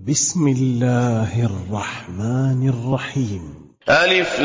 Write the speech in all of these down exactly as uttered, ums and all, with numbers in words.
بسم الله الرحمن الرحيم. ألف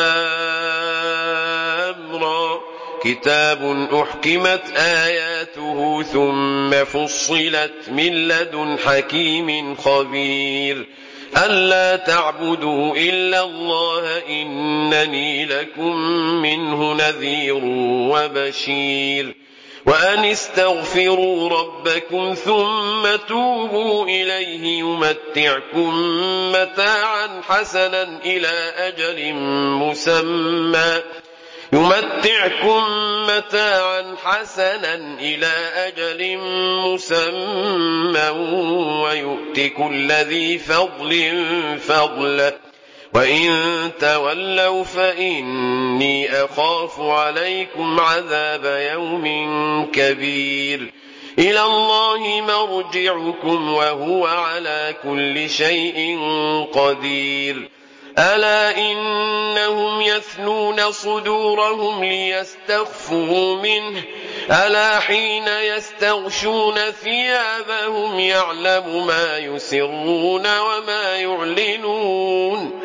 لام را، كتاب أحكمت آياته ثم فصلت من لدن حكيم خبير، ألا تعبدوا إلا الله إنني لكم منه نذير وبشير، وأن استغفروا ربكم ثم توبوا إليه يمتعكم متاعا حسنا إلى أجل مسمى يمتعكم متاعا حسنا إلى أجل مسمى ويؤت كل ذي فضل فضله، وإن تولوا فإني أخاف عليكم عذاب يوم كبير. إلى الله مرجعكم وهو على كل شيء قدير. ألا إنهم يثنون صدورهم ليستخفوا منه، ألا حين يستغشون ثيابهم يعلم ما يسرون وما يعلنون،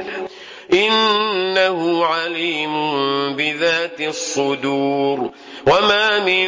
إنه عليم بذات الصدور. وما من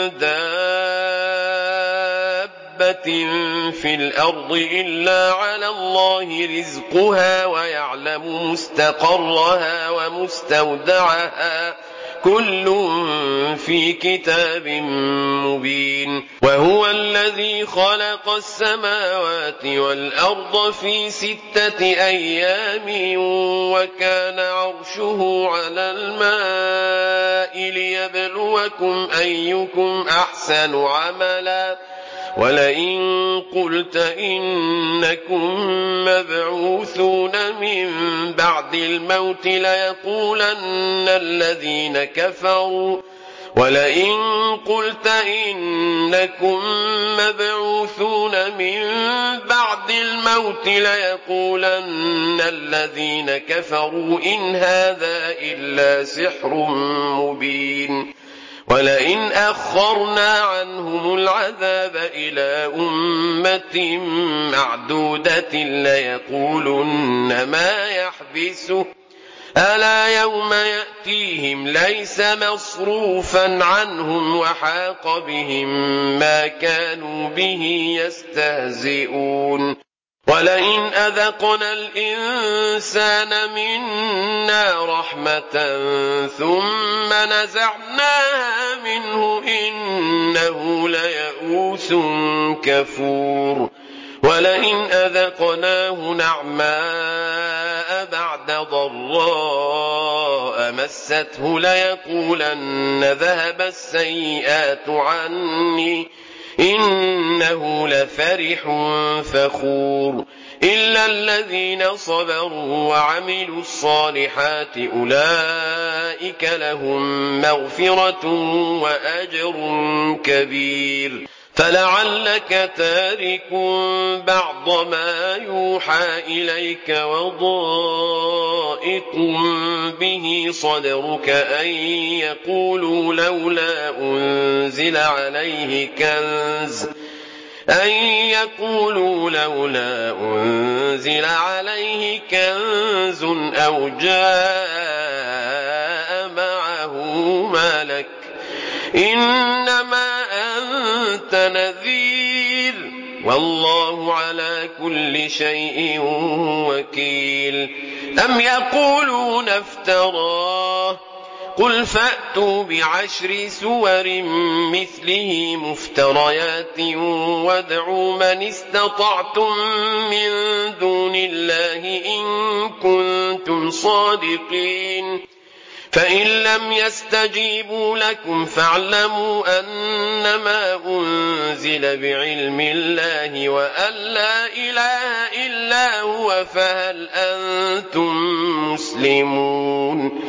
دابة في الأرض إلا على الله رزقها ويعلم مستقرها ومستودعها، كل في كتاب مبين. وهو الذي خلق السماوات والأرض في ستة أيام وكان عرشه على الماء ليبلوكم أيكم أحسن عملا، ولئن قلت إنكم مبعوثون من بعد الموت ليقولن الذين كفروا ولئن قلت إنكم مبعوثون من بعد الموت ليقولن الذين كفروا إن هذا إلا سحر مبين. ولئن أخرنا عنهم العذاب إلى أمة معدودة ليقولن ما يحبسه، ألا يوم يأتيهم ليس مصروفا عنهم وحاق بهم ما كانوا به يستهزئون. ولئن أذقنا الإنسان منا رحمة ثم نزعناها منه إنه ليئوس كفور. ولئن أذقناه نعماء بعد ضراء مسته ليقولن ذهب السيئات عني إنه لفرح فخور. إلا الذين صبروا وعملوا الصالحات أولئك لهم مغفرة وأجر كبير. فلعلك تارك بعض ما يوحى إليك وضائق به صدرك أن يقولوا لولا أنزل عليه كنز أن يقولوا لولا أنزل عليه كنز أو جاء معه ملك إنما أنت نذير والله على كل شيء وكيل. أم يقولون افتراه قل فأتوا بعشر سور مثله مفتريات وادعوا من استطعتم من دون الله إن كنتم صادقين، فإن لم يستجيبوا لكم فاعلموا أنما أنزل بعلم الله وأن لا إله إلا هو فهل أنتم مسلمون.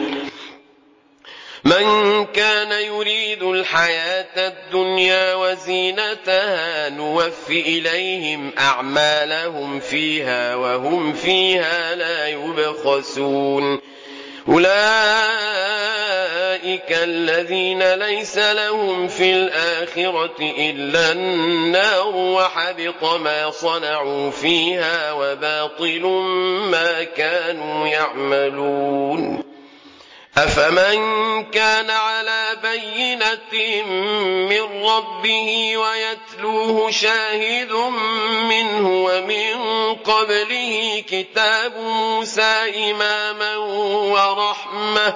من كان يريد الحياة الدنيا وزينتها نوف إليهم أعمالهم فيها وهم فيها لا يبخسون. أولئك أولئك الذين ليس لهم في الآخرة إلا النار وحبط ما صنعوا فيها وباطل ما كانوا يعملون أفمن كان على بينة من ربه ويتلوه شاهد منه ومن قبله كتاب موسى إماما ورحمة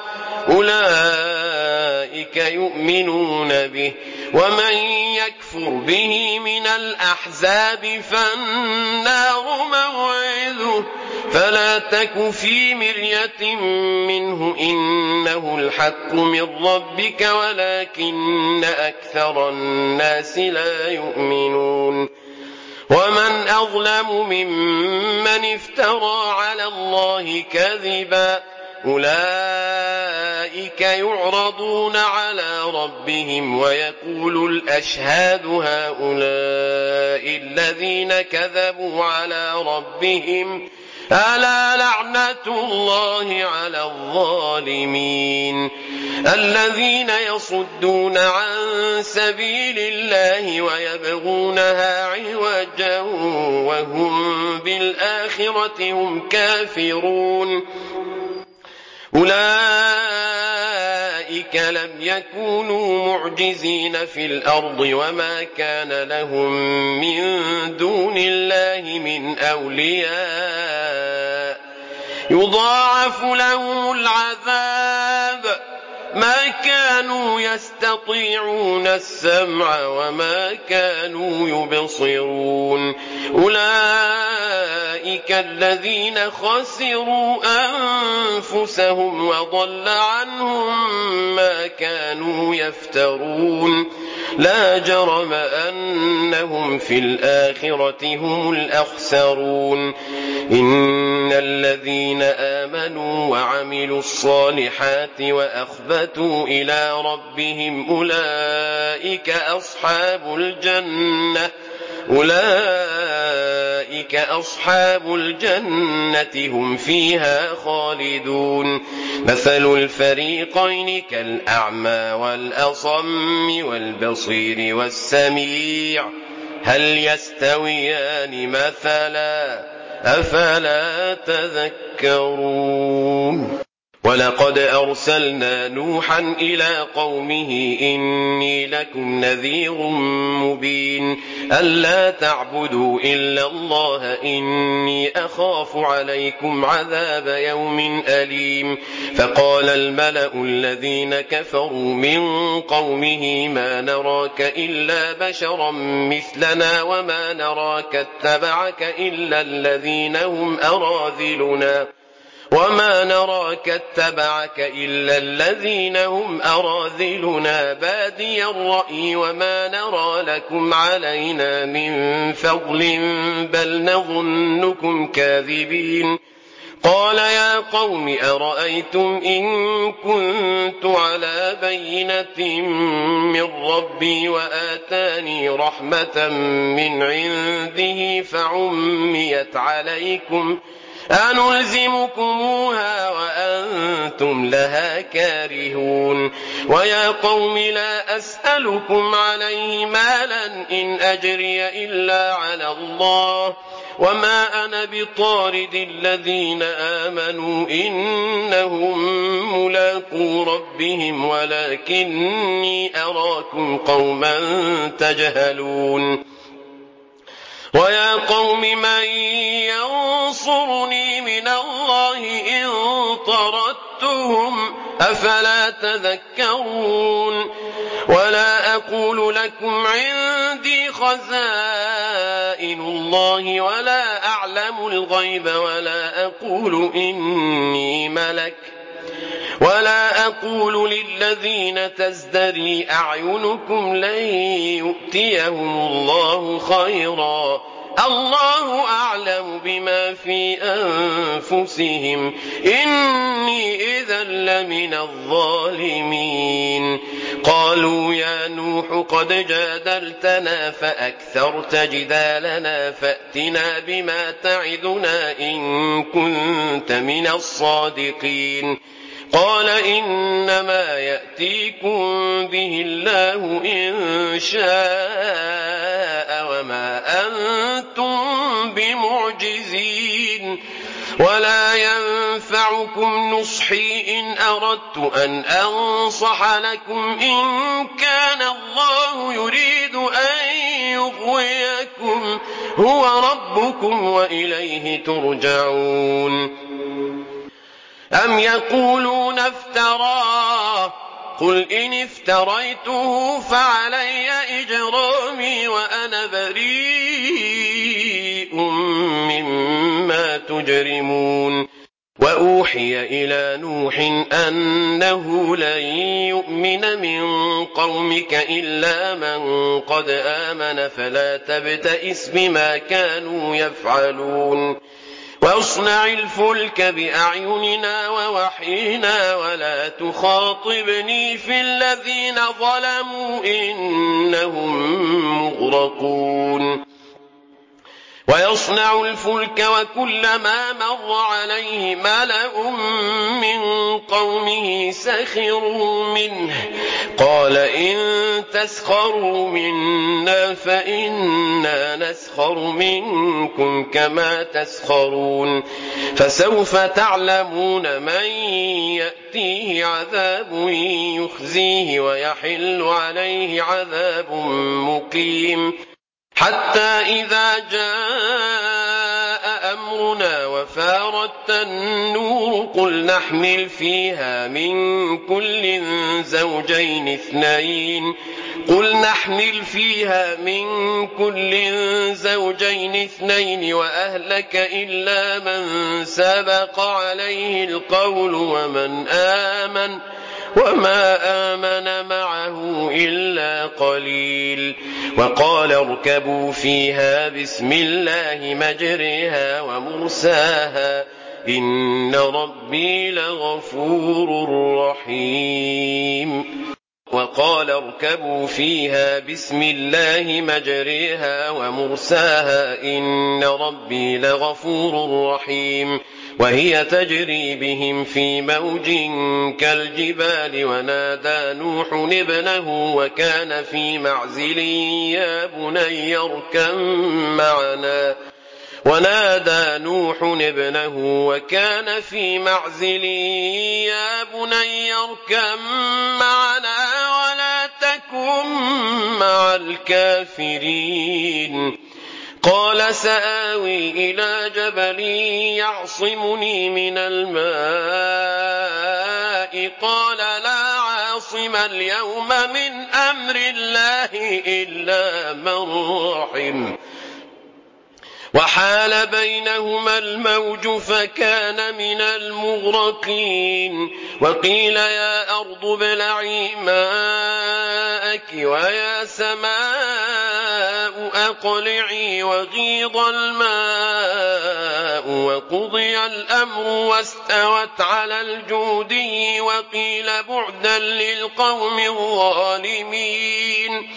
أولئك يؤمنون به ومن يكفر به من الأحزاب فالنار موعده فلا تك في مرية منه إنه الحق من ربك ولكن أكثر الناس لا يؤمنون ومن أظلم ممن افترى على الله كذبا أولئك يعرضون على ربهم ويقول الأشهاد هؤلاء الذين كذبوا على ربهم ألا لعنة الله على الظالمين الذين يصدون عن سبيل الله ويبغونها عوجا وهم بالآخرة هم كافرون أولئك لم يكونوا معجزين في الأرض وما كان لهم من دون الله من أولياء يضاعف لهم العذاب ما كانوا يستطيعون السمع وما كانوا يبصرون أولئك الذين خسروا أنفسهم وضل عنهم ما كانوا يفترون لا جرم أنهم في الآخرة هم الأخسرون إن الذين آمنوا وعملوا الصالحات وأخبتوا إلى ربهم أولئك أصحاب الجنة أولئك أصحاب الجنة هم فيها خالدون مثل الفريقين كالأعمى والأصم والبصير والسميع هل يستويان مثلا أفلا تذكرون ولقد أرسلنا نوحا إلى قومه إني لكم نذير مبين ألا تعبدوا إلا الله إني أخاف عليكم عذاب يوم أليم فقال الملأ الذين كفروا من قومه ما نراك إلا بشرا مثلنا وما نراك اتبعك إلا الذين هم أراذلنا وما نراك اتبعك إلا الذين هم أراذلنا بادي الرأي وما نرى لكم علينا من فضل بل نظنكم كاذبين قال يا قوم أرأيتم إن كنت على بينة من ربي وآتاني رحمة من عنده فعميت عليكم أنلزمكموها وأنتم لها كارهون ويا قوم لا أسألكم عليه مالا إن أجري إلا على الله وما أنا بطارد الذين آمنوا إنهم ملاقو ربهم ولكني أراكم قوما تجهلون ويا قوم من ينصرني من الله إن طردتهم أفلا تذكرون ولا أقول لكم عندي خزائن الله ولا أعلم الغيب ولا أقول إني ملك ولا أقول للذين تزدري أعينكم لن يؤتيهم الله خيرا الله أعلم بما في أنفسهم إني إذا لمن الظالمين قالوا يا نوح قد جادلتنا فأكثرت جدالنا فأتنا بما تعدنا إن كنت من الصادقين قال إنما يأتيكم به الله إن شاء وما أنتم بمعجزين ولا ينفعكم نصحي إن أردت أن أنصح لكم إن كان الله يريد أن يغويكم هو ربكم وإليه ترجعون. أم يقولون افتراه قل إن افتريته فعلي إجرامي وأنا بريء مما تجرمون. وأوحي إلى نوح أنه لن يؤمن من قومك إلا من قد آمن فلا تبتئس بما كانوا يفعلون واصنع الفلك بأعيننا ووحينا ولا تخاطبني في الذين ظلموا إنهم مغرقون. ويصنع الفلك وكلما مر عليه ملأ من قومه سخروا منه قال إن تسخروا منا فإنا نسخر منكم كما تسخرون فسوف تعلمون من يأتيه عذاب يخزيه ويحل عليه عذاب مقيم. حتى إذا جاء أمرنا وفارت النور قل نحمل فيها من كل زوجين اثنين قل نحمل فيها من كل زوجين اثنين وأهلك إلا من سبق عليه القول ومن آمن وما آمن معه إلا قليل. وقال اركبوا فيها بسم الله مجريها ومرساها إن ربي لغفور رحيم. وقال اركبوا فيها بسم الله مجريها ومرساها إن ربي لغفور رحيم. وهي تجري بهم في موج كالجبال ونادى نوح ابنه وكان في معزل يا بني اركب معنا ونادى نوح ابنه وكان في معزل يا بني اركب معنا ولا تكن مع الكافرين. قال سآوي إلى جبل يعصمني من الماء قال لا عاصم اليوم من أمر الله إلا من رحم وحال بينهما الموج فكان من المغرقين. وقيل يا أرض ابلعي ماءك ويا سماء أقلعي وغيض الماء وقضي الأمر واستوت على الجودي وقيل بعدا للقوم الظالمين.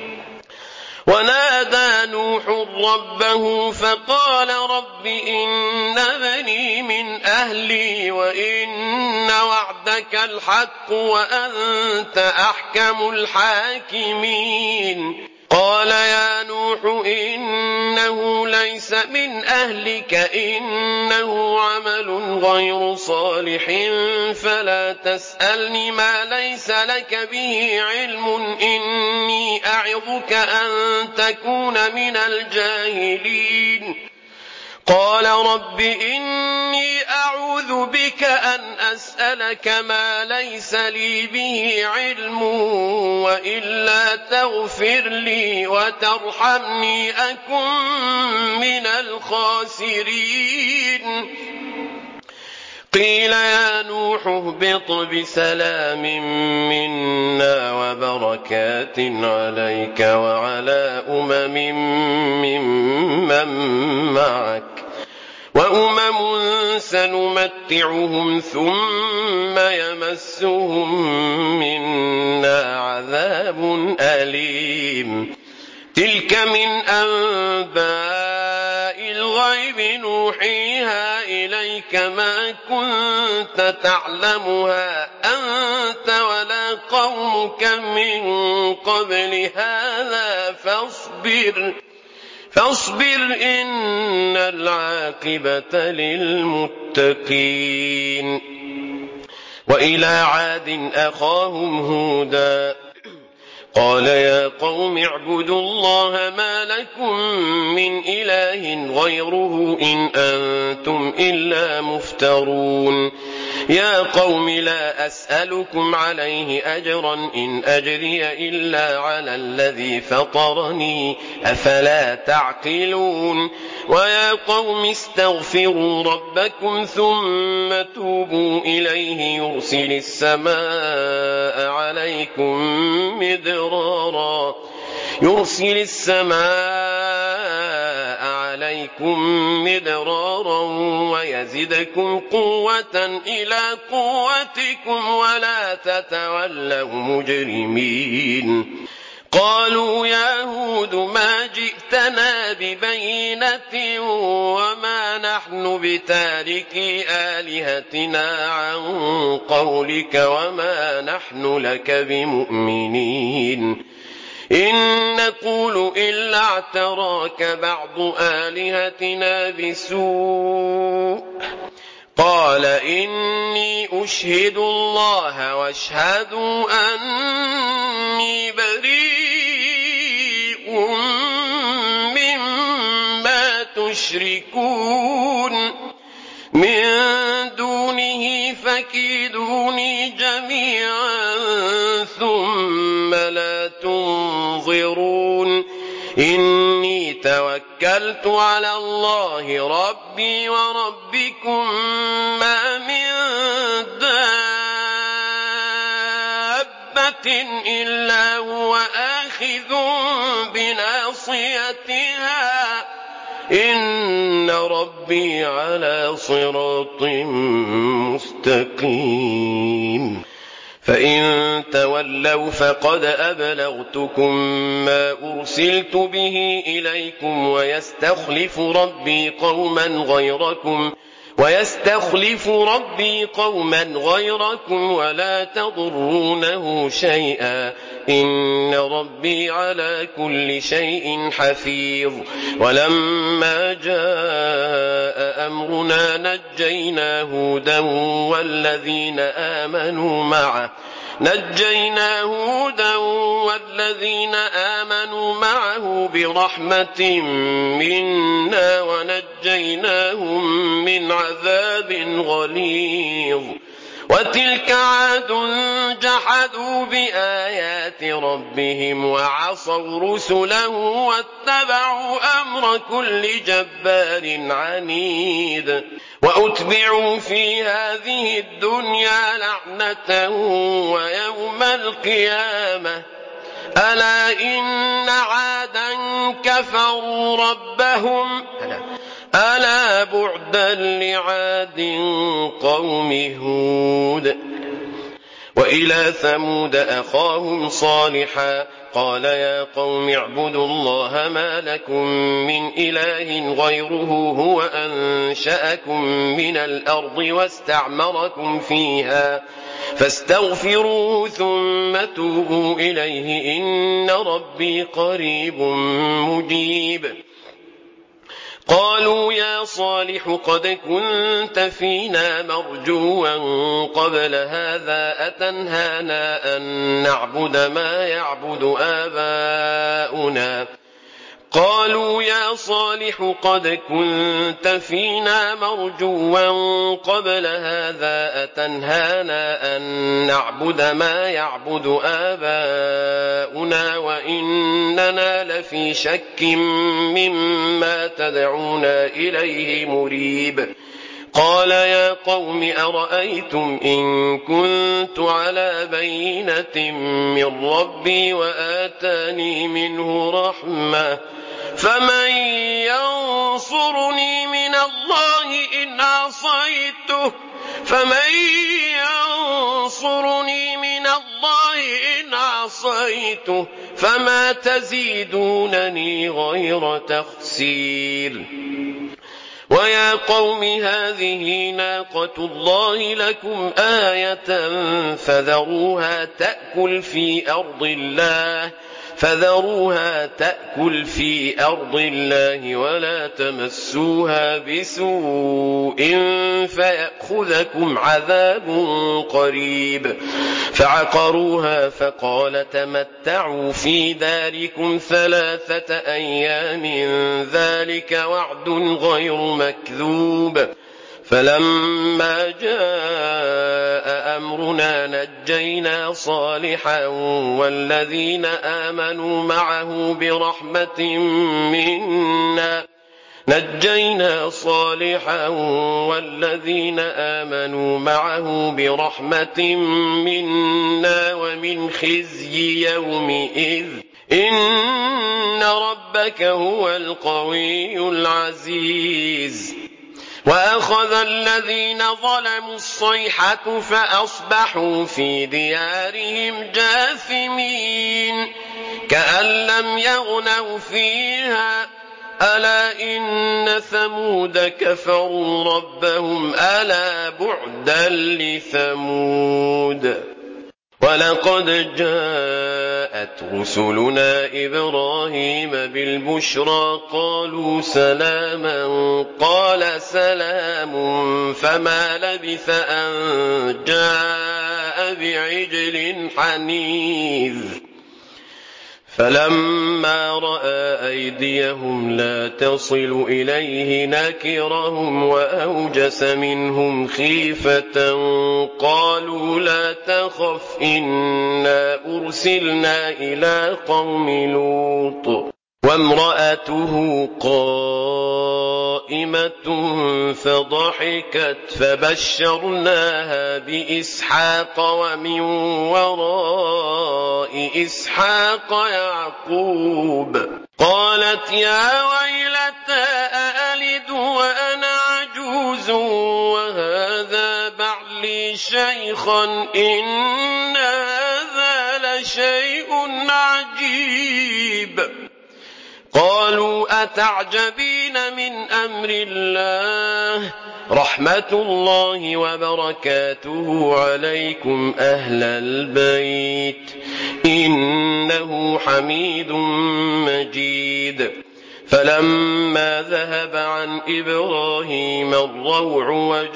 ونادى نوح ربه فقال رب إن بني من أهلي وإن وعدك الحق وأنت أحكم الحاكمين. قال يا نوح إنه ليس من أهلك إنه عمل غير صالح فلا تسألني ما ليس لك به علم إني أعظك أن تكون من الجاهلين. قال رب إني أعوذ بك أن أسألك ما ليس لي به علم وإلا تغفر لي وترحمني أكن من الخاسرين. قيل يا نوح اهبط بسلام منا وبركات عليك وعلى أمم ممن معك وأمم سنمتعهم ثم يمسهم منا عذاب أليم. تلك من أنباء الغيب نوحيها إليك ما كنت تعلمها أنت ولا قومك من قبل هذا فاصبر فاصبر إن العاقبة للمتقين. وإلى عاد أخاهم هودا قال يا قوم اعبدوا الله ما لكم من إله غيره إن أنتم إلا مفترون. يا قوم لا أسألكم عليه أجرا إن أجري إلا على الذي فطرني أفلا تعقلون. ويا قوم استغفروا ربكم ثم توبوا إليه يرسل السماء عليكم مدرارا يرسل السماء عليكم مدرارا ويزدكم قوة إلى قوتكم ولا تتولوا مجرمين. قالوا يا هود ما جئتنا ببينة وما نحن بتاركي آلهتنا عن قولك وما نحن لك بمؤمنين إن نقول إلا اعتراك بعض آلهتنا بسوء. قال إني أشهد الله واشهدوا أني بريء مما تشركون من دونه فكيدوني جميعا ثم لا تنظرون. إني توكلت على الله ربي وربكم ما من دابة إلا هو آخذ بناصيتها إن ربي على صراط مستقيم. فإن تولوا فقد أبلغتكم ما أرسلت به إليكم ويستخلف ربي قوما غيركم ويستخلف ربي قوما غيركم ولا تضرونه شيئا إن ربي على كل شيء حفيظ. ولما جاء أمرنا نجينا هودا والذين آمنوا معه نجينا هودا والذين آمنوا معه برحمة منا ونجيناهم من عذاب غليظ. وتلك عاد جحدوا بآيات ربهم وعصوا رسله واتبعوا أمر كل جبار عنيد. وأتبعوا في هذه الدنيا لعنة ويوم القيامة ألا إن عادا كفروا ربهم ألا بعدا لعاد قوم هود. وإلى ثمود أخاهم صالحا قال يا قوم اعبدوا الله ما لكم من إله غيره هو أنشأكم من الأرض واستعمركم فيها فاستغفروه ثم توبوا إليه إن ربي قريب مجيب. قالوا يا صالح قد كنت فينا مرجوا قبل هذا أتنهانا أن نعبد ما يعبد آباؤنا قالوا يا صالح قد كنت فينا مرجوا قبل هذا أتنهانا أن نعبد ما يعبد آباؤنا وإننا لفي شك مما تدعونا إليه مريب. قال يا قوم أرأيتم إن كنت على بينة من ربي وآتاني منه رحمة فمن ينصرني من الله إن عصيته فمن ينصرني من الله إن عصيته فما تزيدونني غير تخسير. ويا قوم هذه ناقة الله لكم آية فذروها تأكل في أرض الله فذروها تأكل في أرض الله ولا تمسوها بسوء فيأخذكم عذاب قريب. فعقروها فقال تمتعوا في داركم ثلاثة أيام ذلك وعد غير مكذوب. فلما جاء أمرنا نجينا صالحا والذين آمنوا معه برحمة منا نجينا صالحا والذين آمنوا معه برحمة منا ومن خزي يومئذ إن ربك هو القوي العزيز. وأخذ الذين ظلموا الصيحة فأصبحوا في ديارهم جاثمين كأن لم يغنوا فيها ألا إن ثمود كفروا ربهم ألا بعدا لثمود. ولقد جاءت رسلنا إبراهيم بالبشرى قالوا سلاما قال سلام فما لبث أن جاء بعجل حنيذ. فلما رأى أيديهم لا تصل إليه نكرهم وأوجس منهم خيفة قالوا لا تخف إنا أرسلنا إلى قوم لوط وامرأته قائمة فضحكت فبشرناها بإسحاق ومن وراء إسحاق يعقوب قالت يا ويلتى أألد وأنا عجوز وهذا بعلي شيخا إن هذا لشيء عجيب. قالوا أتعجبين من أمر الله رحمة الله وبركاته عليكم أهل البيت إنه حميد مجيد. فلما ذهب عن إبراهيم الروع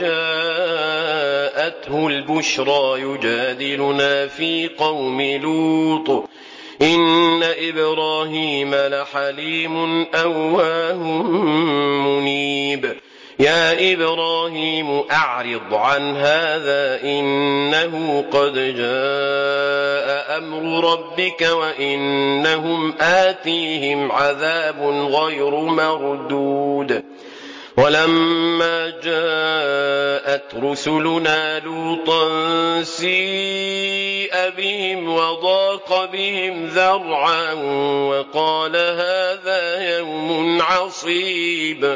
وجاءته البشرى يجادلنا في قوم لوط إن إبراهيم لحليم أواه منيب. يا إبراهيم أعرض عن هذا إنه قد جاء أمر ربك وإنهم آتيهم عذاب غير مردود. ولما جاءت رسلنا لوطا سيء بهم وضاق بهم ذرعا وقال هذا يوم عصيب.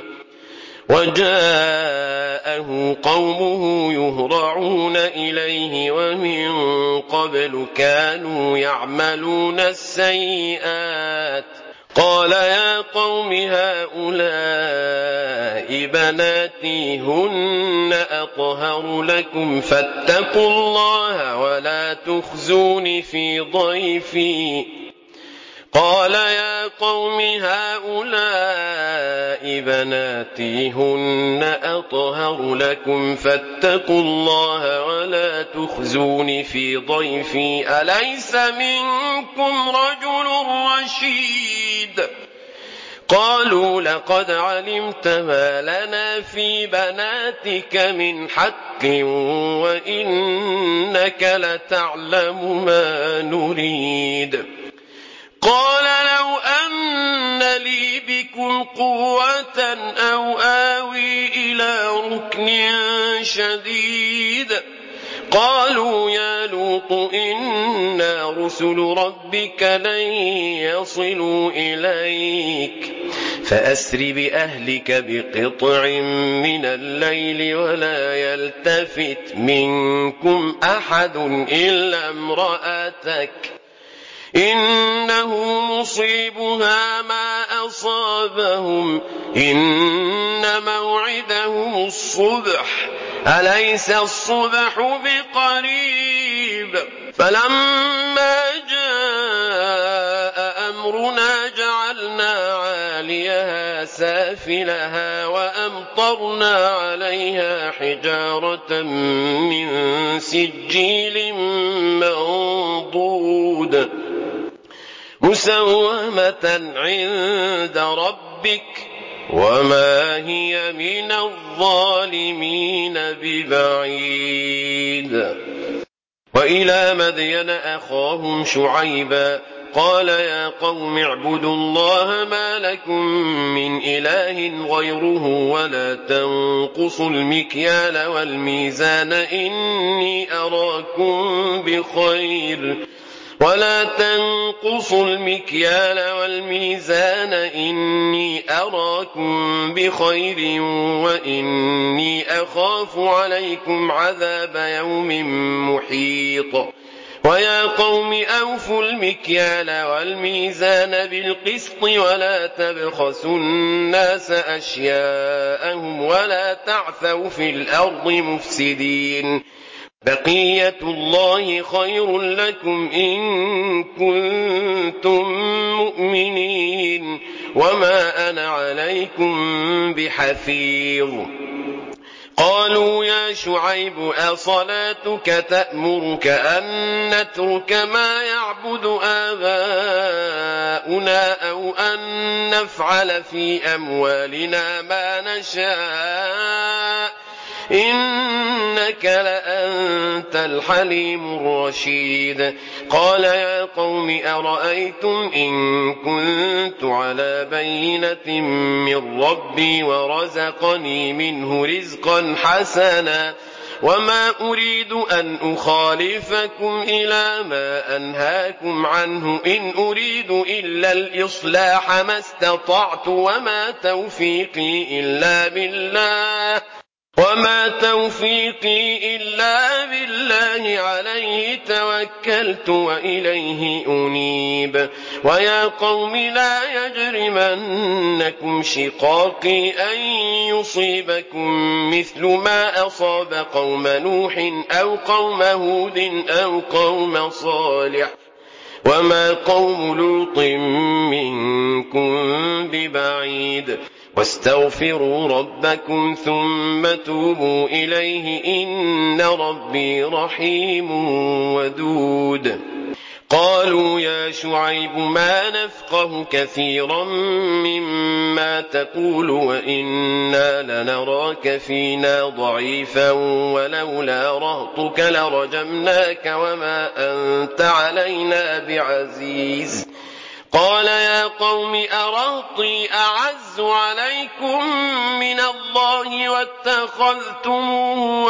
وجاءه قومه يهرعون إليه ومن قبل كانوا يعملون السيئات قال يا قوم هؤلاء بناتي هن أطهر لكم فاتقوا الله ولا تخزون في ضيفي. قال يا قوم هؤلاء بناتي هن أطهر لكم فاتقوا الله ولا تخزون في ضيفي أليس منكم رجل رشيد. قالوا لقد علمت ما لنا في بناتك من حق وإنك لتعلم ما نريد. قال لو أن لي بكم قوة أو آوي إلى ركن شديد. قالوا يا لوط إنا رسل ربك لن يصلوا إليك فأسر بأهلك بقطع من الليل ولا يلتفت منكم أحد إلا امرأتك إنه مصيبها ما أصابهم إن موعدهم الصبح أليس الصبح بقريب فلما جاء أمرنا جعلنا عاليها سافلها وأمطرنا عليها حجارة من سجيل منضود مسومة عند ربك وما هي من الظالمين ببعيد. وإلى مدين أخاهم شعيبا قال يا قوم اعبدوا الله ما لكم من إله غيره ولا تنقصوا المكيال والميزان إني أراكم بخير ولا تنقصوا المكيال والميزان إني أراكم بخير وإني أخاف عليكم عذاب يوم محيط. ويا قوم أوفوا المكيال والميزان بالقسط ولا تبخسوا الناس أشياءهم ولا تعثوا في الأرض مفسدين بقية الله خير لكم إن كنتم مؤمنين وما أنا عليكم بحفيظ. قالوا يا شعيب أصلاتك تأمرك أن نترك ما يعبد آباؤنا أو أن نفعل في أموالنا ما نشاء إنك لأنت الحليم الرشيد. قال يا قوم أرأيتم إن كنت على بينة من ربي ورزقني منه رزقا حسنا وما أريد أن أخالفكم إلى ما أنهاكم عنه إن أريد إلا الإصلاح ما استطعت وما توفيقي إلا بالله وما توفيقي إلا بالله عليه توكلت وإليه أنيب. ويا قوم لا يجرمنكم شقاقي أن يصيبكم مثل ما أصاب قوم نوح أو قوم هود أو قوم صالح وما قوم لوط منكم ببعيد واستغفروا ربكم ثم توبوا إليه إن ربي رحيم ودود. قالوا يا شعيب ما نفقه كثيرا مما تقول وإنا لنراك فينا ضعيفا ولولا رهطك لرجمناك وما أنت علينا بعزيز. قال يا قوم أرهطي أعز عليكم من الله واتخذتموه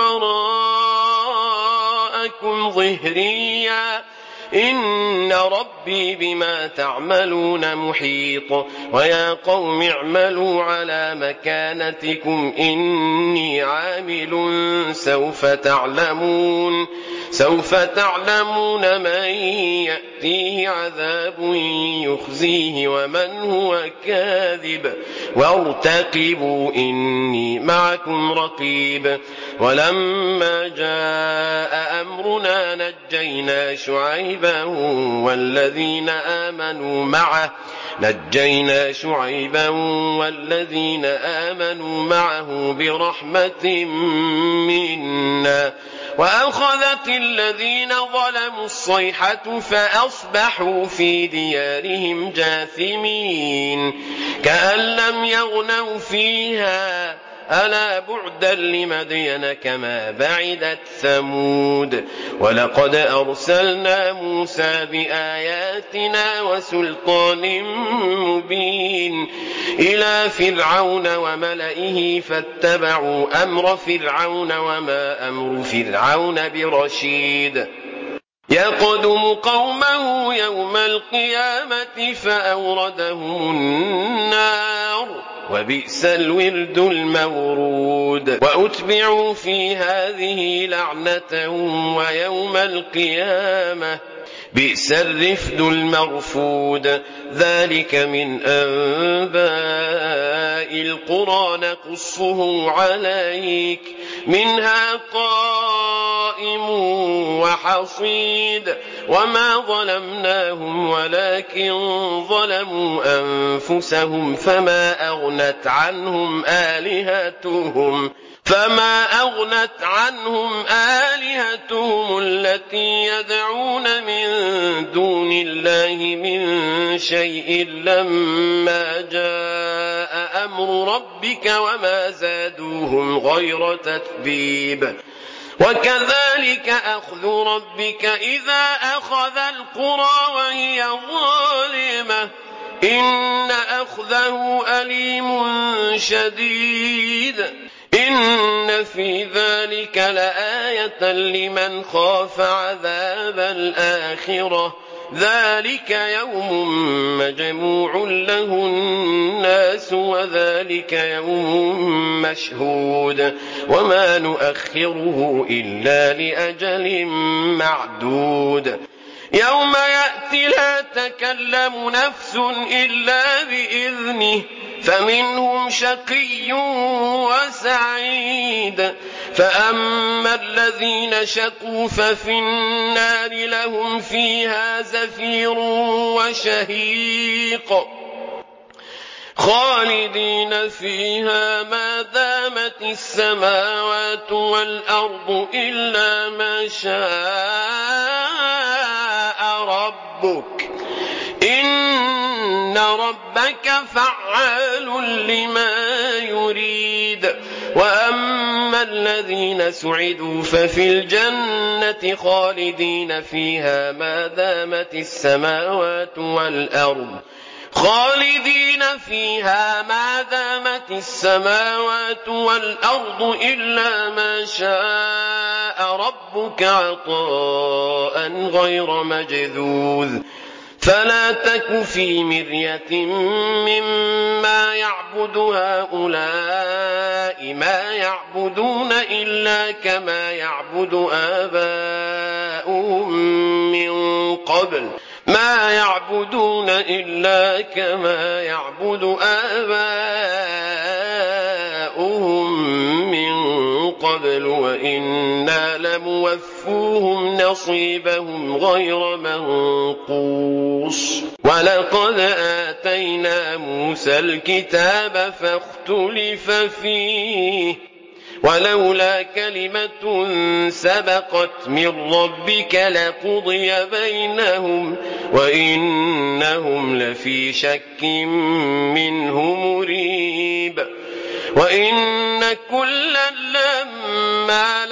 وراءكم ظهريا إن ربي بما تعملون محيط. ويا قوم اعملوا على مكانتكم إني عامل سوف تعلمون سوف تعلمون من يأتيه عذاب يخزيه ومن هو كاذب وارتقبوا إني معكم رقيب. ولما جاء أمرنا نجينا شعيبا والذين آمنوا معه نجينا شعيبا والذين آمنوا معه برحمة منا وأخذت الذين ظلموا الصيحة فأصبحوا في ديارهم جاثمين كأن لم يغنوا فيها ألا بعدا لمدين كما بعدت ثمود. ولقد أرسلنا موسى بآياتنا وسلطان مبين إلى فرعون وملئه فاتبعوا أمر فرعون وما أمر فرعون برشيد. يقدم قومه يوم القيامة فأوردهم النار وبئس الورد المورود. وأتبعوا في هذه لعنة ويوم القيامة بئس الرفد المرفود ذلك من أنباء القرى نقصه عليك منها قائم وحصيد وما ظلمناهم ولكن ظلموا أنفسهم فما أغنت عنهم آلهتهم فما أغنت عنهم آلهتهم التي يدعون من دون الله من شيء لما جاء أمر ربك وما زادوهم غير تتبيب وكذلك أخذ ربك إذا أخذ القرى وهي ظالمة إن أخذه أليم شديد إن في ذلك لآية لمن خاف عذاب الآخرة ذلك يوم مجموع له الناس وذلك يوم مشهود وما نؤخره إلا لأجل معدود يوم يأتي لا تكلم نفس إلا بإذنه فمنهم شقي وسعيد فأما الذين شقوا ففي النار لهم فيها زفير وشهيق خالدين فيها ما دامت السماوات والأرض إلا ما شاء ربك إن ربك فعال لما يريد وأما الذين سعدوا ففي الجنة خالدين فيها ما دامت السماوات والأرض خالدين فيها ما دامت السماوات والأرض إلا ما شاء ربك عطاء غير مجذوذ فلا تك في مرية مما يعبد هؤلاء ما يعبدون إلا كما يعبد آباؤهم من قبل ما يعبدون إلا كما يعبد آباؤهم من قبل وإنا لموفوهم نصيبهم غير منقوص ولقد آتينا موسى الكتاب فاختلف فيه ولولا كلمة سبقت من ربك لقضي بينهم وإنهم لفي شك منه مريب وإن كلا لما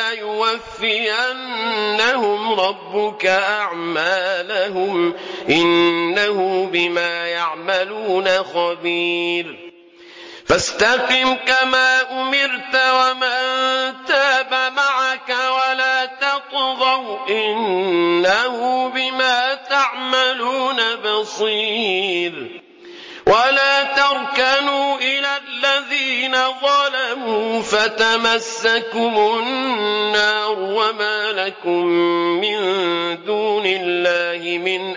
ليوفينهم ربك أعمالهم إنه بما يعملون خبير فاستقم كما أمرت ومن تاب معك ولا تطغوا إنه بما تعملون بصير ولا تركنوا إلى الذين ظلموا فتمسكم النار وما لكم من دون الله من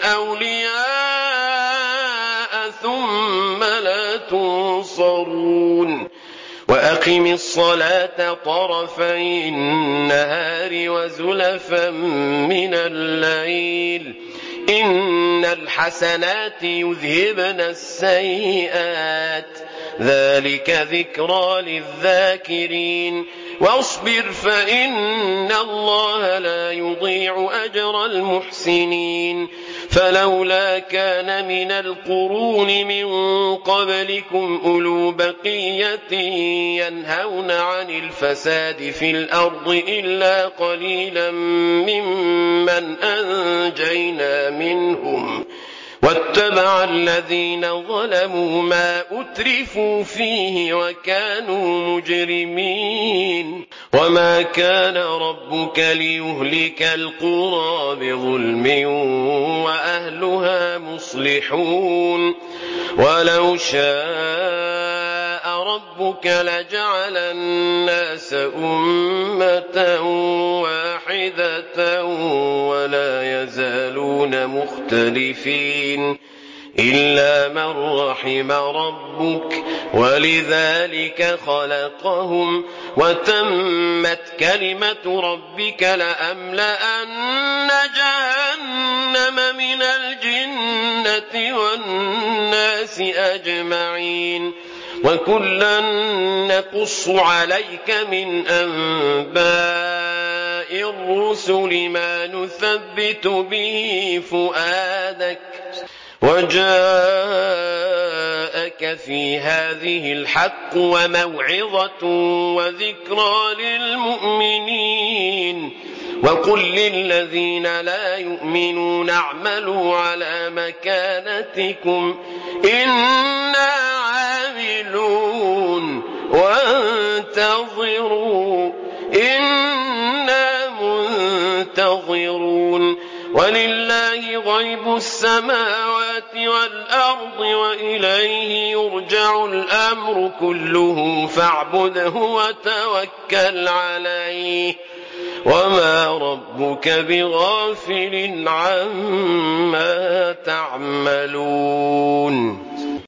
أولياء ثم لا تنصرون وأقم الصلاة طرفي النهار وزلفا من الليل إن الحسنات يذهبن السيئات ذلك ذكرى للذاكرين واصبر فإن الله لا يضيع أجر المحسنين فلولا كان من القرون من قبلكم أولو بقية ينهون عن الفساد في الأرض إلا قليلا ممن أنجينا منهم واتبع الذين ظلموا ما أترفوا فيه وكانوا مجرمين وما كان ربك ليهلك القرى بظلم وأهلها مصلحون ولو شاء ربك لجعل الناس أمة واحدة ولا يزالون مختلفين إلا من رحم ربك ولذلك خلقهم وتمت كلمة ربك لأملأن جهنم من الجنة والناس أجمعين وكلا نقص عليك من أنباء الرسل ما نثبت به فؤادك وجاءك في هذه الحق وموعظة وذكرى للمؤمنين وقل للذين لا يؤمنون اعملوا على مكانتكم إنا عاملون وانتظروا إنا منتظرون ولله غيب السماوات والأرض وإليه يرجع الأمر كله فاعبده وتوكل عليه وما ربك بغافل عما تعملون